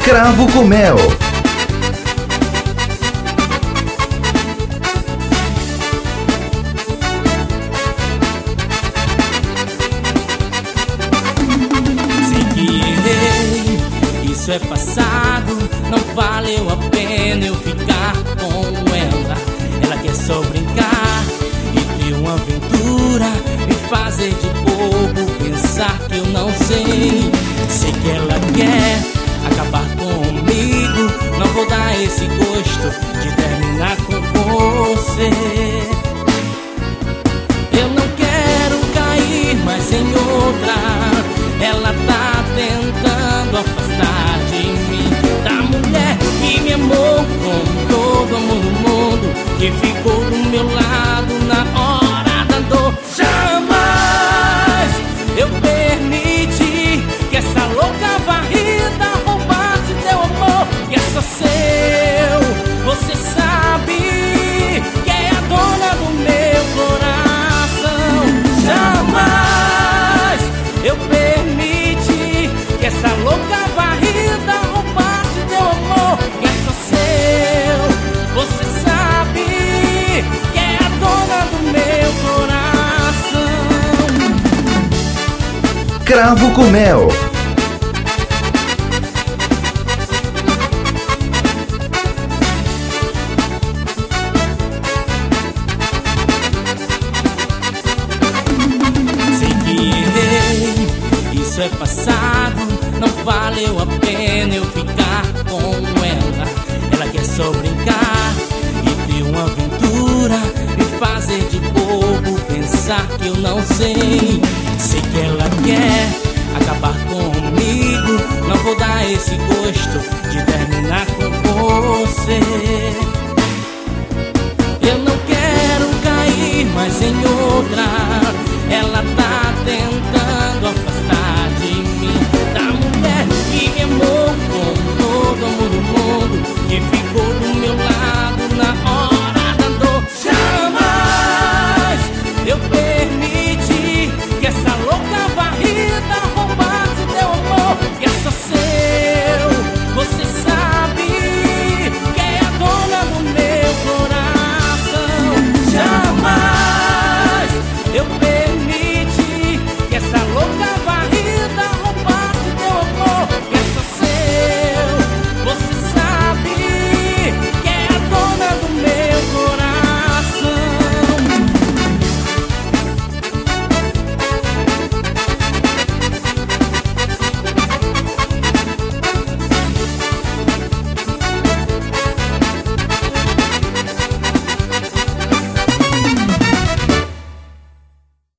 Cravo com Mel. Sei que errei, isso é passado. Não valeu a pena eu ficar com ela. Ela quer só brincar e ter uma aventura, me fazer de bobo, pensar que eu não sei. Sei que ela quer acabar comigo, não vou dar esse gosto de terminar com você. Eu não quero cair mais em outra. Ela tá tentando afastar de mim, da mulher que me amou com todo amor do mundo, que ficou do meu lado na hora da dor. Jamais eu permiti que essa louca varrida roubasse teu amor, que é só seu. Você sabe que é a dona do meu coração. Jamais eu permiti que essa louca varrida roubasse teu amor, que é só seu. Você sabe que é a dona do meu coração. Cravo com Mel. Sei que errei, isso é passado. Não valeu a pena eu ficar com ela. Ela quer só brincar e ter uma aventura, me fazer de bobo, pensar que eu não sei. Sei que ela quer acabar comigo, não vou dar esse gosto de terminar com você. Eu não quero cair mais em outra. Ela tá tentando afastar de mim, da mulher que me amou com todo amor do mundo, que ficou